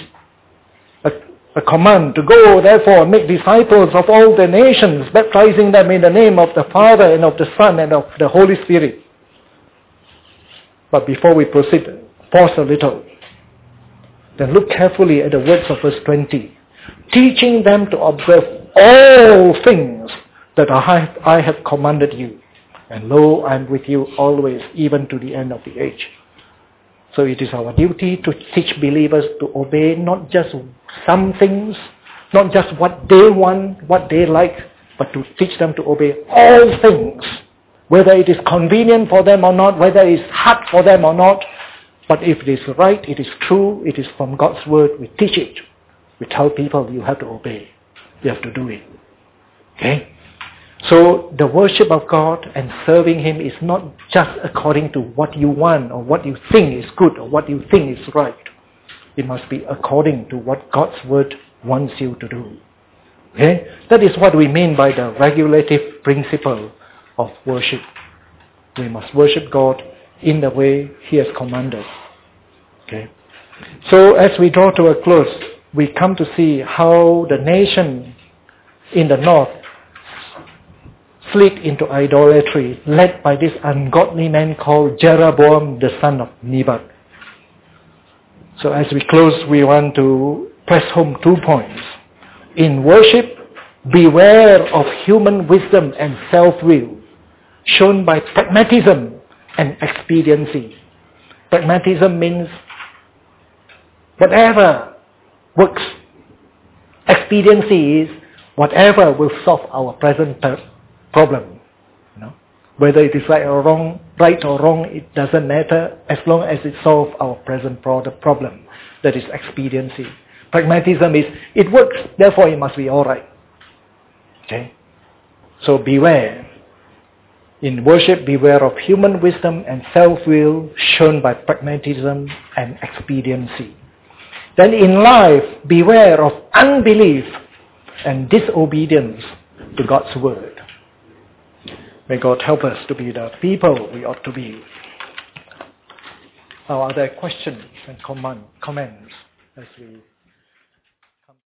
a command to go, therefore, make disciples of all the nations, baptizing them in the name of the Father and of the Son and of the Holy Spirit. But before we proceed, pause a little. Then look carefully at the words of verse 20. Teaching them to observe all things that I have commanded you. And lo, I am with you always, even to the end of the age. So it is our duty to teach believers to obey not just some things, not just what they want, what they like, but to teach them to obey all things. Whether it is convenient for them or not, whether it is hard for them or not. But if it is right, it is true, it is from God's word, we teach it. We tell people you have to obey. You have to do it. Okay? So the worship of God and serving Him is not just according to what you want or what you think is good or what you think is right. It must be according to what God's word wants you to do. Okay? That is what we mean by the regulative principle of worship. We must worship God in the way He has commanded. Okay? So as we draw to a close, we come to see how the nation in the north slid into idolatry, led by this ungodly man called Jeroboam, the son of Nebat. So as we close, we want to press home 2 points. In worship, beware of human wisdom and self-will, shown by pragmatism and expediency. Pragmatism means whatever works. Expediency is whatever will solve our present problem. You know? Whether it is right or wrong, it doesn't matter as long as it solves our present problem. That is expediency. Pragmatism is, it works, therefore it must be alright. Okay? So beware. In worship, beware of human wisdom and self-will shown by pragmatism and expediency. Then in life, beware of unbelief and disobedience to God's word. May God help us to be the people we ought to be. Now, are there questions and comments as we